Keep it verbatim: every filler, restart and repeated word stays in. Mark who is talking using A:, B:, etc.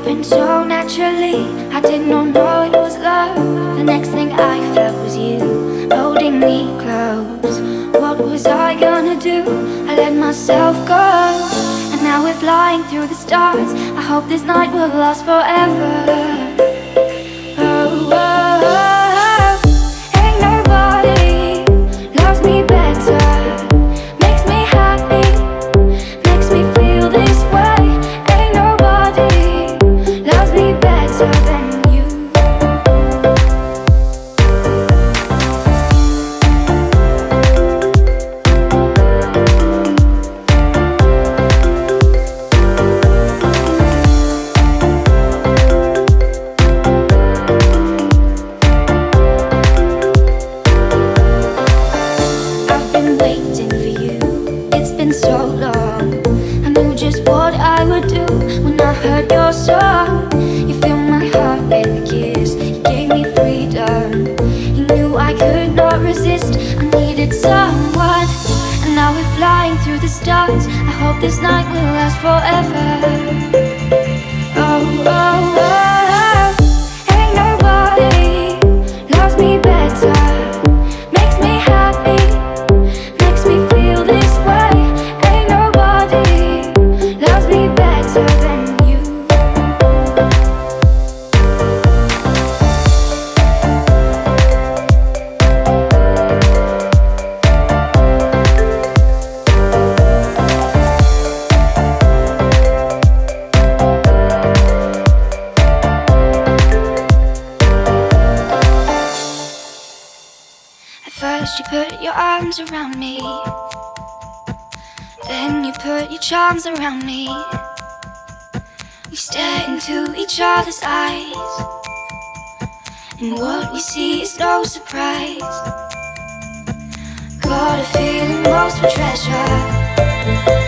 A: happened so naturally. I did not know it was love. The next thing I felt was you holding me close. What was I gonna do? I let myself go, and now we're flying through the stars. I hope this night will last forever. Oh, oh, oh. Ain't nobody loves me better, makes me happy, makes me feel this way. Ain't nobody loves me better than you. I've been waiting for you, it's been so long. I knew just what I would do when I heard your song. You filled my heart with a kiss, you gave me freedom. You knew I could not resist, I needed someone. And now we're flying through the stars. I hope this night will last forever. Oh, oh, oh. Ain't nobody loves me better, makes me happy, makes me feel this way. Ain't nobody loves me better than you. At first you put your arms around me, then you put your charms around me. We stare into each other's eyes, and what we see is no surprise. Got a feeling lost for treasure,